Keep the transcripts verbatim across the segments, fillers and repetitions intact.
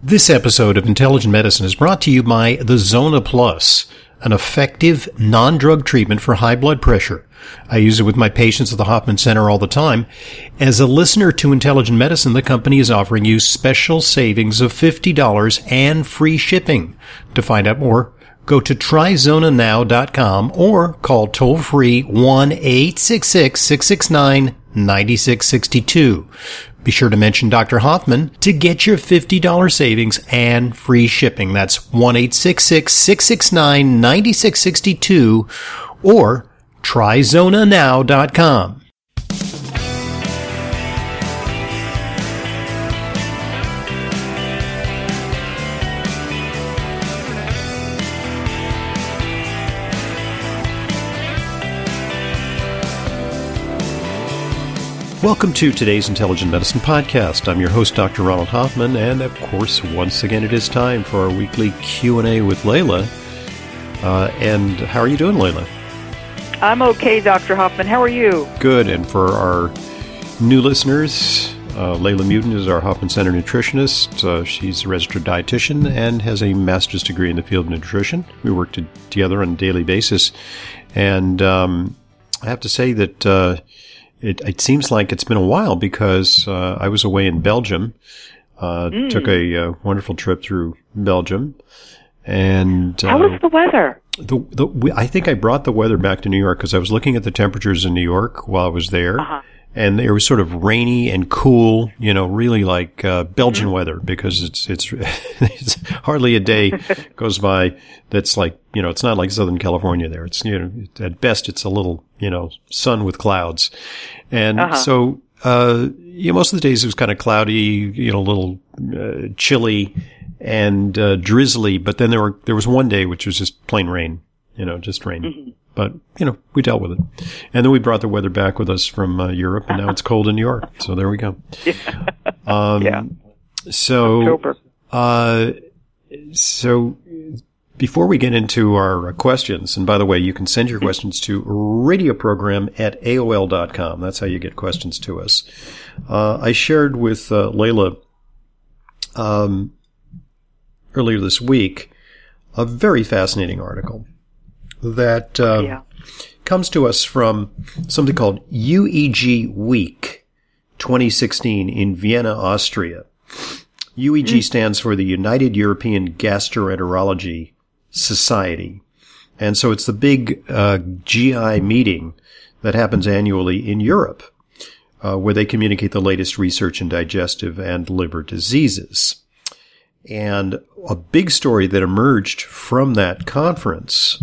This episode of Intelligent Medicine is brought to you by the Zona Plus, an effective non-drug treatment for high blood pressure. I use it with my patients at the Hoffman Center all the time. As a listener to Intelligent Medicine, the company is offering you special savings of fifty dollars and free shipping. To find out more, go to try zona now dot com or call toll-free one eight six six, six six nine, nine six six two. Be sure to mention Doctor Hoffman to get your fifty dollars savings and free shipping. That's one eight six six, six six nine, nine six six two or try zona now dot com. Welcome to today's Intelligent Medicine Podcast. I'm your host, Doctor Ronald Hoffman, and of course, once again, it is time for our weekly Q and A with Layla. Uh, and how are you doing, Layla? I'm okay, Doctor Hoffman. How are you? Good. And for our new listeners, uh, Layla Mutin is our Hoffman Center nutritionist. Uh, she's a registered dietitian and has a master's degree in the field of nutrition. We work to, together on a daily basis. And um, I have to say that uh, it, it seems like it's been a while because uh, I was away in Belgium, uh, mm. took a uh, wonderful trip through Belgium. And uh, how was the weather? The, the, we, I think I brought the weather back to New York because I was looking at the temperatures in New York while I was there. Uh-huh. And it was sort of rainy and cool, you know, really like uh, Belgian mm-hmm. weather because it's, it's it's hardly a day goes by that's like, you know, it's not like Southern California there. It's, you know, at best it's a little, you know, sun with clouds. And uh-huh. so, uh, you know, most of the days it was kind of cloudy, you know, a little uh, chilly and uh, drizzly. But then there were there was one day which was just plain rain, you know, just rain. Mm-hmm. But, you know, we dealt with it. And then we brought the weather back with us from uh, Europe, and now it's cold in New York. So there we go. Yeah. Um, yeah. So, October. Uh, so before we get into our questions, and by the way, you can send your questions to radioprogram at A O L dot com. That's how you get questions to us. Uh, I shared with uh, Layla um, earlier this week a very fascinating article that uh, yeah. comes to us from something called U E G Week twenty sixteen in Vienna, Austria. U E G mm. stands for the United European Gastroenterology Society. And so it's the big uh, G I meeting that happens annually in Europe, uh, where they communicate the latest research in digestive and liver diseases. And a big story that emerged from that conference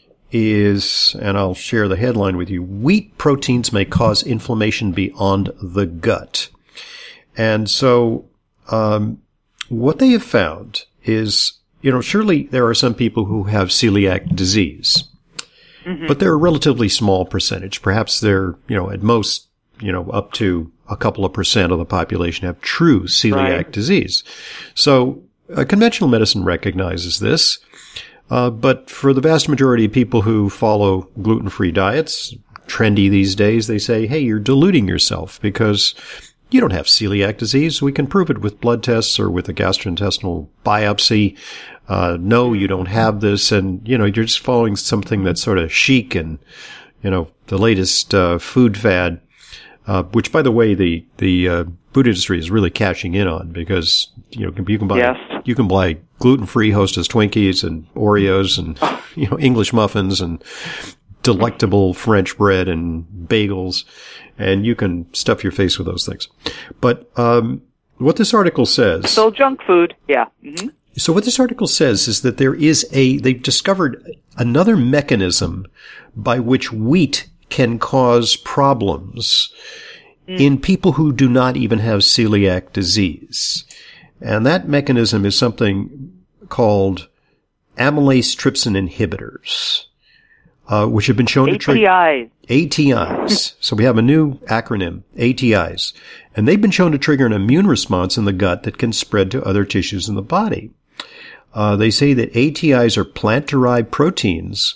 is, and I'll share the headline with you, wheat proteins may cause inflammation beyond the gut. And so, um, what they have found is, you know, surely there are some people who have celiac disease, mm-hmm. but they're a relatively small percentage. Perhaps they're, you know, at most, you know, up to a couple of percent of the population have true celiac right. disease. So, uh, conventional medicine recognizes this. Uh, but for the vast majority of people who follow gluten-free diets, trendy these days, they say, hey, you're deluding yourself because you don't have celiac disease. We can prove it with blood tests or with a gastrointestinal biopsy. Uh, no, you don't have this. And, you know, you're just following something that's sort of chic and, you know, the latest uh, food fad, uh, which, by the way, the, the uh, food industry is really cashing in on because, you know, you can buy, yes. you can buy gluten-free Hostess Twinkies and Oreos and, you know, English muffins and delectable French bread and bagels, and you can stuff your face with those things. But um what this article says... So junk food, yeah. Mm-hmm. So what this article says is that there is a... They've discovered another mechanism by which wheat can cause problems mm. in people who do not even have celiac disease. And that mechanism is something called amylase trypsin inhibitors, uh, which have been shown A T Is. to trigger A T Is. So we have a new acronym, A T Is. And they've been shown to trigger an immune response in the gut that can spread to other tissues in the body. Uh, they say that A T Is are plant-derived proteins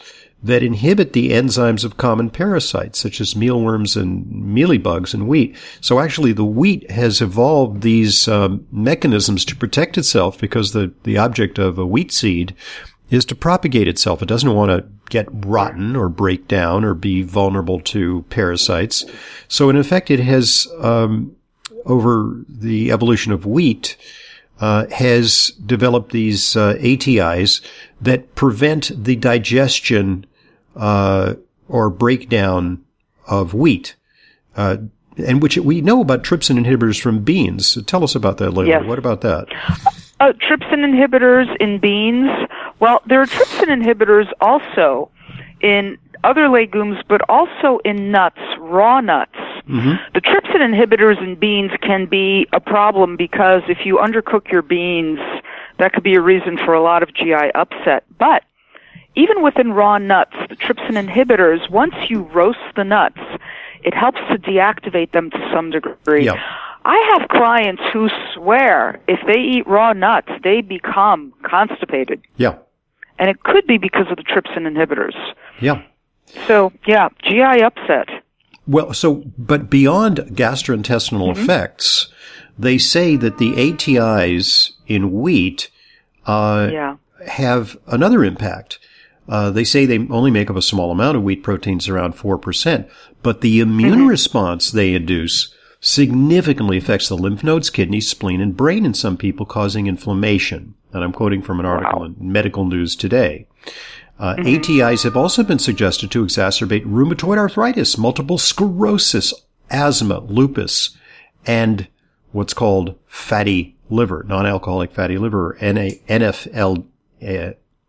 that inhibit the enzymes of common parasites, such as mealworms and mealybugs in wheat. So actually the wheat has evolved these um, mechanisms to protect itself because the, the object of a wheat seed is to propagate itself. It doesn't want to get rotten or break down or be vulnerable to parasites. So in effect, it has, um, over the evolution of wheat, uh, has developed these uh, A T Is that prevent the digestion uh, or breakdown of wheat, uh, and which we know about trypsin inhibitors from beans. So tell us about that, Layla. Yes. What about that? Uh, trypsin inhibitors in beans. Well, there are trypsin inhibitors also in other legumes, but also in nuts, raw nuts. Mm-hmm. The trypsin inhibitors in beans can be a problem because if you undercook your beans, that could be a reason for a lot of G I upset. But even within raw nuts, the trypsin inhibitors, once you roast the nuts, it helps to deactivate them to some degree. Yeah. I have clients who swear if they eat raw nuts, they become constipated. Yeah. And it could be because of the trypsin inhibitors. Yeah. So, yeah, G I upset. Well, so, but beyond gastrointestinal mm-hmm. effects, they say that the A T Is in wheat uh, yeah. have another impact. Uh, they say they only make up a small amount of wheat proteins, around four percent, but the immune mm-hmm. response they induce significantly affects the lymph nodes, kidneys, spleen, and brain in some people, causing inflammation. And I'm quoting from an article wow. in Medical News Today. Uh, mm-hmm. A T Is have also been suggested to exacerbate rheumatoid arthritis, multiple sclerosis, asthma, lupus, and what's called fatty liver, non-alcoholic fatty liver, N F L, uh,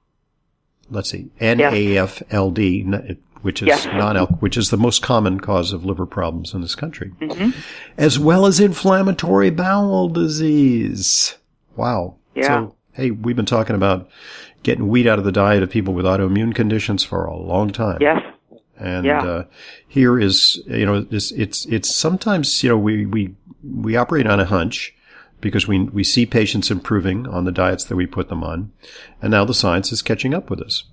let's see, N A F L D, which is yes. non which is the most common cause of liver problems in this country, mm-hmm. as well as inflammatory bowel disease. Wow. Yeah. So, hey, we've been talking about getting wheat out of the diet of people with autoimmune conditions for a long time. Yes. And yeah. uh, here is, you know, it's, it's it's sometimes, you know, we we we operate on a hunch because we we see patients improving on the diets that we put them on, and now the science is catching up with us.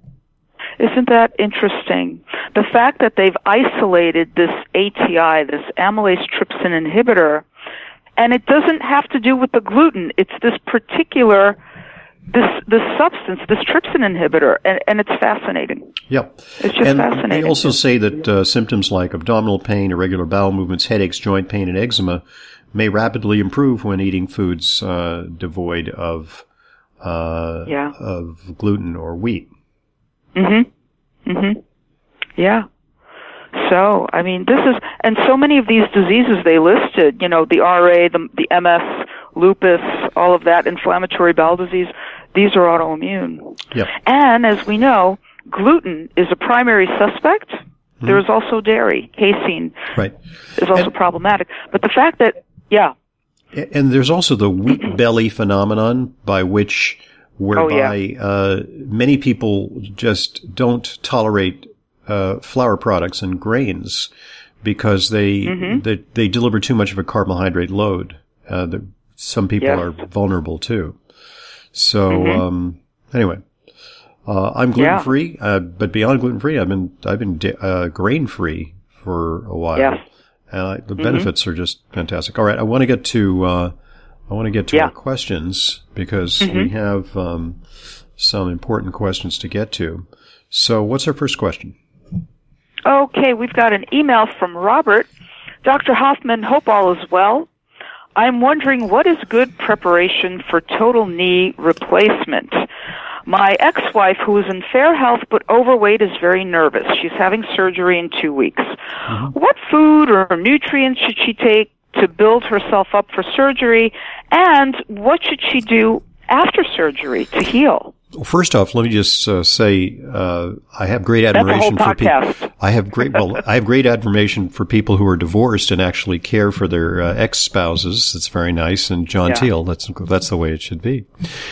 Isn't that interesting? The fact that they've isolated this A T I, this amylase trypsin inhibitor, and it doesn't have to do with the gluten. It's this particular, this this substance, this trypsin inhibitor, and, and it's fascinating. Yep. It's just and fascinating. They also say that uh, symptoms like abdominal pain, irregular bowel movements, headaches, joint pain, and eczema may rapidly improve when eating foods uh, devoid of uh, yeah. of gluten or wheat. Mm-hmm. Mm-hmm. Yeah. So, I mean, this is, and so many of these diseases they listed, you know, the R A, the, the M S, lupus, all of that, inflammatory bowel disease, these are autoimmune. Yep. And as we know, gluten is a primary suspect. Mm-hmm. There is also dairy. Casein right. is also and, problematic. But the fact that, yeah. And there's also the wheat belly phenomenon by which whereby oh, yeah. uh, many people just don't tolerate uh, flour products and grains because they, mm-hmm. they they deliver too much of a carbohydrate load. Uh, that some people yes. are vulnerable to. So mm-hmm. um, anyway, uh, I'm gluten free, yeah. uh, but beyond gluten free, I've been I've been uh, grain free for a while, yes. and I, the mm-hmm. benefits are just fantastic. All right, I want to get to. Uh, I want to get to yeah. our questions because mm-hmm. we have um, some important questions to get to. So what's our first question? Okay, we've got an email from Robert. Doctor Hoffman, hope all is well. I'm wondering what is good preparation for total knee replacement. My ex-wife, who is in fair health but overweight, is very nervous. She's having surgery in two weeks. Mm-hmm. What food or nutrients should she take to build herself up for surgery, and what should she do after surgery to heal? Well, first off, let me just uh, say uh, I have great admiration for people. I have great well, I have great admiration for people who are divorced and actually care for their uh, ex-spouses. It's very nice and genteel. Yeah. That's that's the way it should be.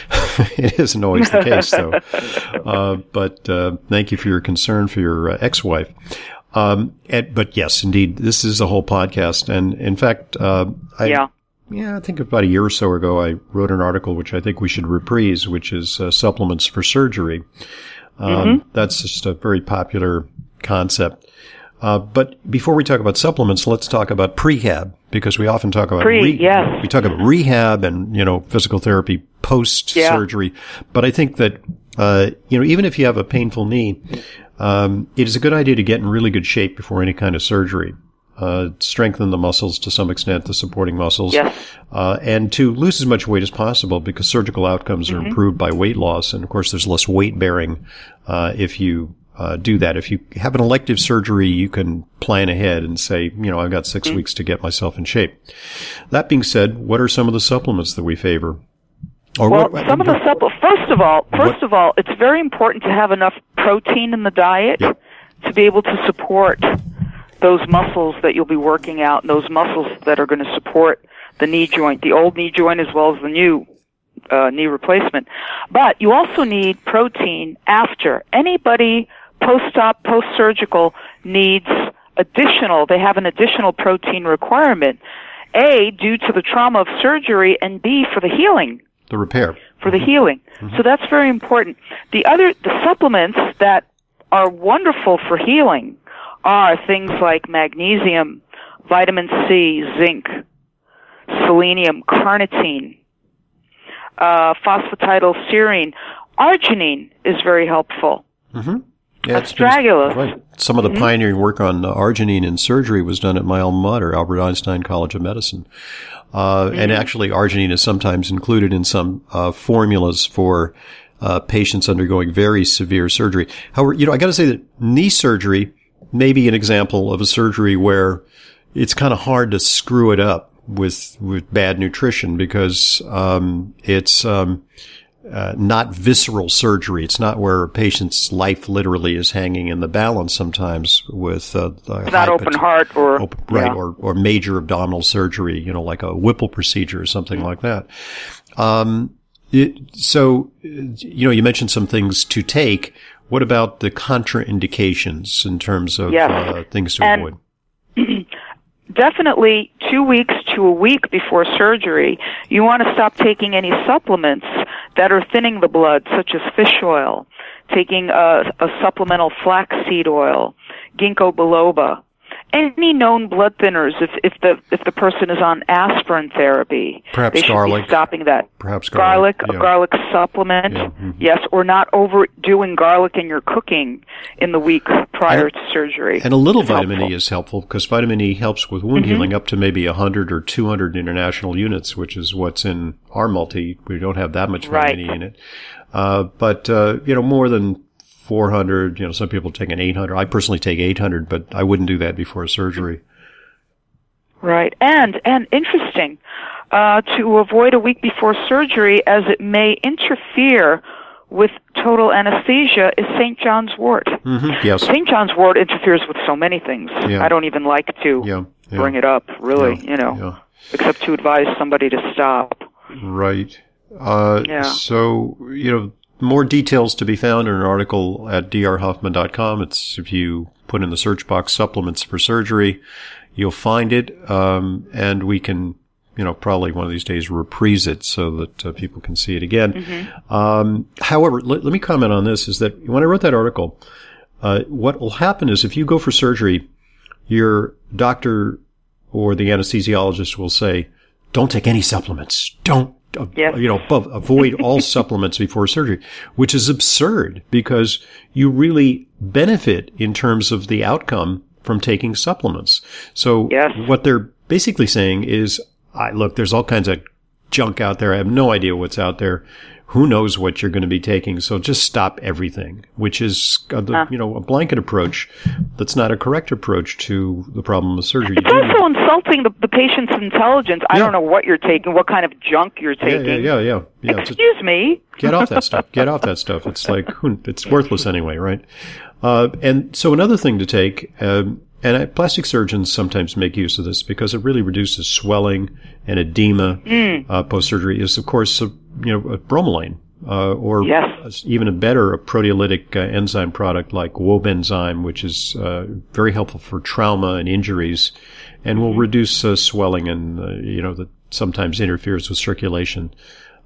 It isn't always the case, though. Uh, but uh, thank you for your concern for your uh, ex-wife. Um, and, but yes, indeed, this is a whole podcast. And in fact, uh, I, yeah. yeah, I think about a year or so ago, I wrote an article, which I think we should reprise, which is uh, supplements for surgery. Um, mm-hmm. That's just a very popular concept. Uh, but before we talk about supplements, let's talk about prehab, because we often talk about Pre, re- yes. we talk about rehab and, you know, physical therapy post surgery. Yeah. But I think that, uh, you know, even if you have a painful knee, um, it is a good idea to get in really good shape before any kind of surgery. Uh, strengthen the muscles to some extent, the supporting muscles, yes. uh, and to lose as much weight as possible, because surgical outcomes mm-hmm. are improved by weight loss. And of course, there's less weight bearing, uh, if you Uh, do that. If you have an elective surgery, you can plan ahead and say, you know, I've got six mm-hmm. weeks to get myself in shape. That being said, what are some of the supplements that we favor? Or well, what, some what, of the supplements, first of all, first what, of all, it's very important to have enough protein in the diet yeah. to be able to support those muscles that you'll be working out, and those muscles that are going to support the knee joint, the old knee joint as well as the new uh, knee replacement. But you also need protein after. Anybody post-op, post-surgical needs additional, they have an additional protein requirement, A, due to the trauma of surgery, and B, for the healing. The repair. For the healing. Mm-hmm. So that's very important. The other, the supplements that are wonderful for healing are things like magnesium, vitamin C, zinc, selenium, carnitine, uh, phosphatidylserine. Arginine is very helpful. Mm-hmm. Yeah, Astragalus. Right. Some of the mm-hmm. pioneering work on uh, arginine in surgery was done at my alma mater, Albert Einstein College of Medicine. Uh, mm-hmm. And actually, arginine is sometimes included in some uh, formulas for uh, patients undergoing very severe surgery. However, you know, I got to say that knee surgery may be an example of a surgery where it's kind of hard to screw it up with with bad nutrition, because um, it's um, Uh, not visceral surgery. It's not where a patient's life literally is hanging in the balance sometimes with uh, it's not open pot- heart or open, right yeah. or or major abdominal surgery, you know, like a Whipple procedure or something mm-hmm. like that. Um, it, so you know, you mentioned some things to take. What about the contraindications in terms of yes. uh, things to and avoid? Definitely two weeks to a week before surgery, you want to stop taking any supplements that are thinning the blood, such as fish oil, taking a, a supplemental flaxseed oil, ginkgo biloba, any known blood thinners. If if the if the person is on aspirin therapy, perhaps they should garlic. be stopping that. Perhaps garlic. Garlic, yeah. a garlic supplement, yeah. mm-hmm. yes, or not overdoing garlic in your cooking in the week prior and, to surgery. And a little it's vitamin helpful. E is helpful, because vitamin E helps with wound mm-hmm. healing up to maybe one hundred or two hundred international units, which is what's in our multi. We don't have that much vitamin right. E in it. Uh, but, uh, you know, more than four hundred, you know, some people take an eight hundred. I personally take eight hundred, but I wouldn't do that before surgery. Right. And, and interesting, uh, to avoid a week before surgery, as it may interfere with total anesthesia, is Saint John's wort. Mm-hmm. Yes. Saint John's wort interferes with so many things. Yeah. I don't even like to yeah. Yeah. bring it up, really, yeah. you know, yeah. except to advise somebody to stop. Right. Uh, yeah. So, you know, more details to be found in an article at d r hoffman dot com. It's, if you put in the search box supplements for surgery, you'll find it. Um, and we can, you know, probably one of these days reprise it so that uh, people can see it again. Mm-hmm. Um, however, let, let me comment on this, is that when I wrote that article, uh, what will happen is if you go for surgery, your doctor or the anesthesiologist will say, don't take any supplements. Don't. Uh, yes. You know, avoid all supplements before surgery, which is absurd, because you really benefit in terms of the outcome from taking supplements. So yes. what they're basically saying is, I, look, there's all kinds of junk out there. I have no idea what's out there. Who knows what you're going to be taking? So just stop everything, which is, a, the, uh. you know, a blanket approach that's not a correct approach to the problem of surgery. It's also insulting the, the patient's intelligence. I yeah. don't know what you're taking, what kind of junk you're taking. Yeah, yeah, yeah. yeah. yeah. Excuse just, me. Get off that stuff. Get off that stuff. It's like, it's worthless anyway, right? Uh, and so another thing to take, um, and plastic surgeons sometimes make use of this because it really reduces swelling and edema mm. uh, post-surgery, is, of course, a, you know, a bromelain, uh, or yes. even a better, a proteolytic uh, enzyme product like Wobenzyme, which is uh, very helpful for trauma and injuries, and will reduce uh, swelling and, uh, you know, that sometimes interferes with circulation.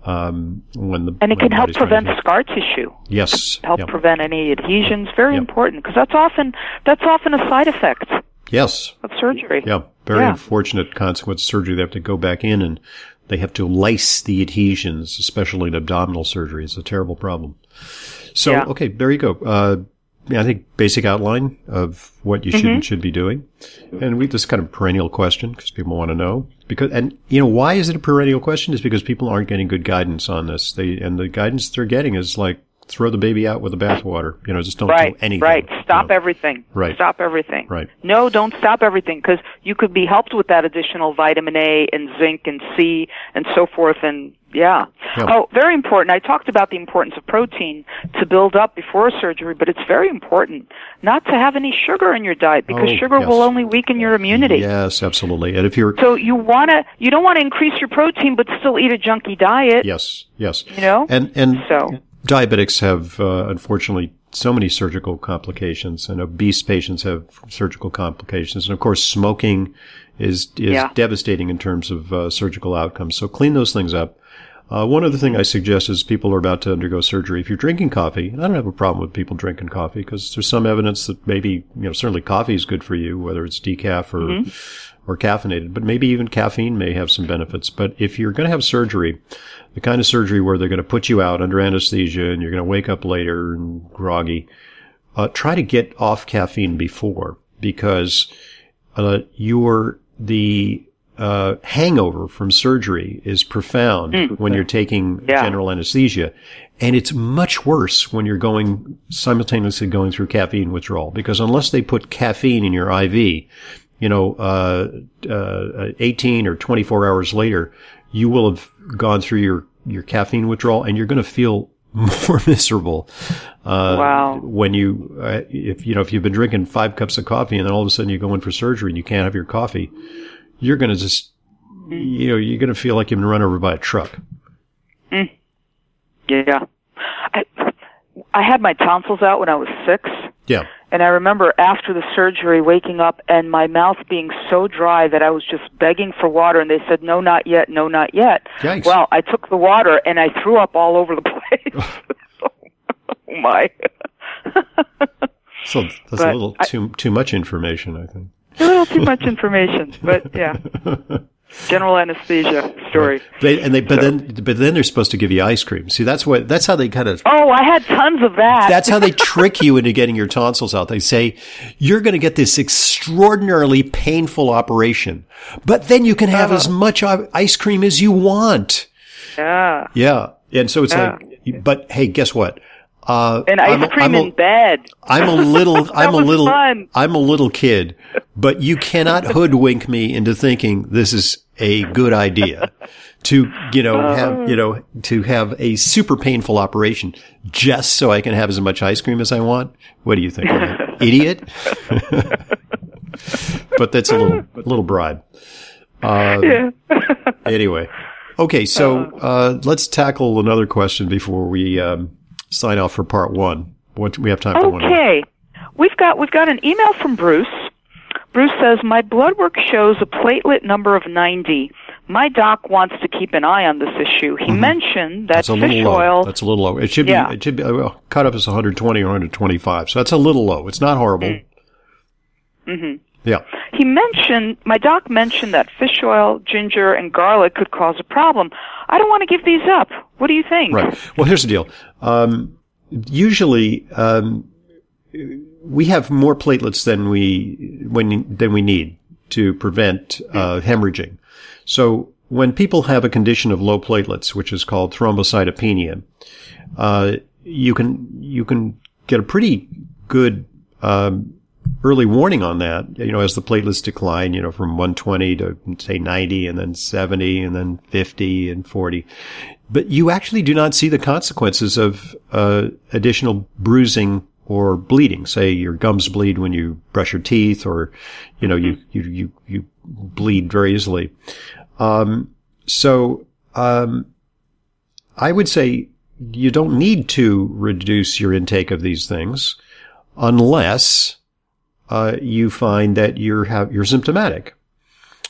Um, when the and it when can the help body's trying prevent to- scar tissue. Yes. Help Yep. prevent any adhesions. Very Yep. important because that's often that's often a side effect Yes. of surgery. Yeah. Very Yeah. unfortunate consequence of surgery. They have to go back in and they have to lice the adhesions, especially in abdominal surgery. It's a terrible problem. So, Yeah. okay, there you go. Uh, yeah, I think basic outline of what you should Mm-hmm. and should be doing. And we, this is kind of a perennial question because people want to know. Because, and, you know, why is it a perennial question? Is because people aren't getting good guidance on this. They, and the guidance they're getting is like, throw the baby out with the bathwater. You know, just don't Right, do anything. right. Stop you know. everything. Right. Stop everything. Right. No, don't stop everything because you could be helped with that additional vitamin A and zinc and C and so forth. And yeah. Yeah. Oh, very important. I talked about the importance of protein to build up before surgery, but it's very important not to have any sugar in your diet because Oh, sugar yes. will only weaken your immunity. Yes, absolutely. And if you're, So you want to, you don't want to increase your protein but still eat a junky diet. yes, yes. You know? And, and, So. diabetics have, uh, unfortunately, so many surgical complications, and obese patients have surgical complications. And of course, smoking is is Yeah. devastating in terms of uh, surgical outcomes. So clean those things up. Uh, one other thing I suggest is people are about to undergo surgery. If you're drinking coffee, and I don't have a problem with people drinking coffee because there's some evidence that maybe, you know, certainly coffee is good for you, whether it's decaf or Mm-hmm. or caffeinated, but maybe even caffeine may have some benefits. But if you're going to have surgery, the kind of surgery where they're going to put you out under anesthesia and you're going to wake up later and groggy, uh, try to get off caffeine before because uh, your the uh, hangover from surgery is profound Mm. when you're taking Yeah. general anesthesia. And it's much worse when you're going simultaneously going through caffeine withdrawal because unless they put caffeine in your I V, you know, uh, uh, eighteen or twenty-four hours later, you will have gone through your, your caffeine withdrawal and you're going to feel more miserable. Uh, Wow. when you, uh, if, you know, if you've been drinking five cups of coffee and then all of a sudden you go in for surgery and you can't have your coffee, you're going to just, you know, you're going to feel like you've been run over by a truck. Mm. Yeah. I, I had my tonsils out when I was six. Yeah. And I remember after the surgery waking up and my mouth being so dry that I was just begging for water and they said, no, not yet, no, not yet. Yikes. Well, I took the water and I threw up all over the place. Oh my. So that's But a little I- too, too much information, I think. A little too much information, but yeah. General anesthesia story. They, and they, but then, but then they're supposed to give you ice cream. See, that's what, that's how they kind of, Oh, I had tons of that. that's how they trick you into getting your tonsils out. They say, you're going to get this extraordinarily painful operation, but then you can have Uh-huh. as much i- ice cream as you want. Yeah. Yeah. And so it's Yeah. like, but hey, guess what? Uh, And ice I'm a- cream I'm a- in bed. I'm a little, I'm a was little, fun. I'm a little kid, but you cannot hoodwink me into thinking this is a good idea to, you know, have, you know, to have a super painful operation just so I can have as much ice cream as I want. What do you think? I'm an idiot? But that's a little, little bribe. Uh, Yeah. anyway. Okay. So, uh, let's tackle another question before we, um, sign off for part one. What we have time for one more. Okay. We've got we've got an email from Bruce. Bruce says, my blood work shows a platelet number of ninety. My doc wants to keep an eye on this issue. He mentioned that That's a little fish low. oil... That's a little low. It should Yeah. be, it should be, uh, cut off as one hundred twenty or one hundred twenty-five. So that's a little low. It's not horrible. Mm-hmm. Yeah. He mentioned, my doc mentioned that fish oil, ginger, and garlic could cause a problem. I don't want to give these up. What do you think? Right. Well, here's the deal. Um, usually, um, we have more platelets than we, when, than we need to prevent, uh, hemorrhaging. So when people have a condition of low platelets, which is called thrombocytopenia, uh, you can, you can get a pretty good, um, early warning on that, you know, as the platelets decline, you know, from one twenty to say ninety and then seventy and then fifty and forty. But you actually do not see the consequences of, uh, additional bruising or bleeding. Say your gums bleed when you brush your teeth or, you know, you, you, you, you bleed very easily. Um, so, um, I would say you don't need to reduce your intake of these things unless, uh, you find that you're have, you're symptomatic.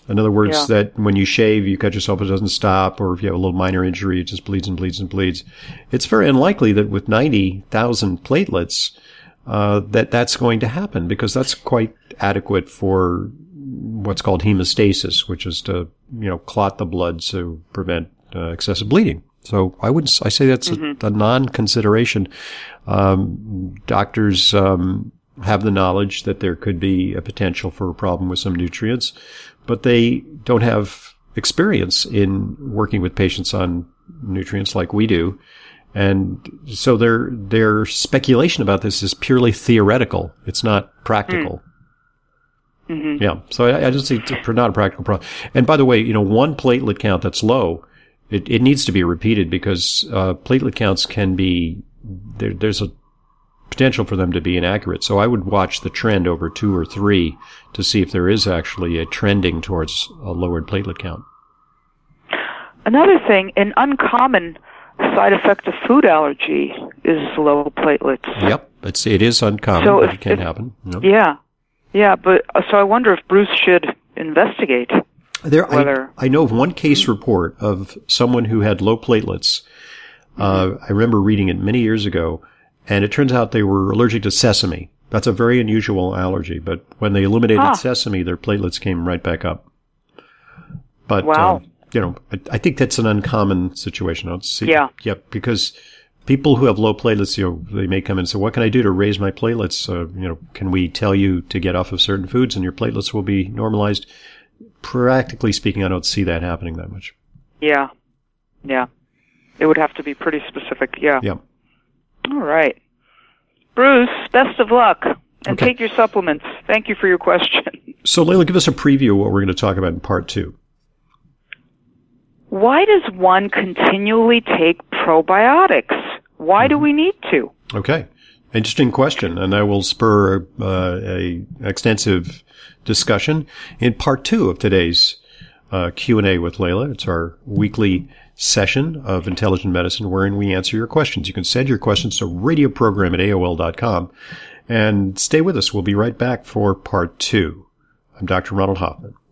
In other words, Yeah. that when you shave, you cut yourself, it doesn't stop, or if you have a little minor injury, it just bleeds and bleeds and bleeds. It's very unlikely that with ninety thousand platelets, uh, that that's going to happen, because that's quite adequate for what's called hemostasis, which is to, you know, clot the blood to prevent uh, excessive bleeding. So I would, I say that's mm-hmm. a, a non-consideration. Um, doctors, um, have the knowledge that there could be a potential for a problem with some nutrients, but they don't have experience in working with patients on nutrients like we do. And so their, their speculation about this is purely theoretical. It's not practical. Mm-hmm. Yeah. So I, I just see it's not a practical problem. And by the way, you know, one platelet count that's low, it, it needs to be repeated, because, uh, platelet counts can be, there, there's a potential for them to be inaccurate. So I would watch the trend over two or three to see if there is actually a trending towards a lowered platelet count. Another thing, an uncommon side effect of food allergy is low platelets. Yep, it's it is uncommon, so but if, it can if, happen. Yep. Yeah, yeah, but uh, so I wonder if Bruce should investigate. There, whether I, I know of one case report of someone who had low platelets. Uh, I remember reading it many years ago. And it turns out they were allergic to sesame. That's a very unusual allergy. But when they eliminated ah. sesame, their platelets came right back up. But, wow. um, you know, I, I think that's an uncommon situation. I don't see, yeah. Yeah, because people who have low platelets, you know, they may come in and say, what can I do to raise my platelets? Uh, you know, can we tell you to get off of certain foods and your platelets will be normalized? Practically speaking, I don't see that happening that much. Yeah. Yeah. It would have to be pretty specific. Yeah. Yeah. All right. Bruce, best of luck. And okay. take your supplements. Thank you for your question. So, Layla, give us a preview of what we're going to talk about in part two. Why does one continually take probiotics? Why mm-hmm. do we need to? Okay. Interesting question, and I will spur uh, a extensive discussion in part two of today's uh, Q and A with Layla. It's our weekly session of Intelligent Medicine wherein we answer your questions. You can send your questions to radioprogram at A O L dot com and stay with us. We'll be right back for part two. I'm Doctor Ronald Hoffman.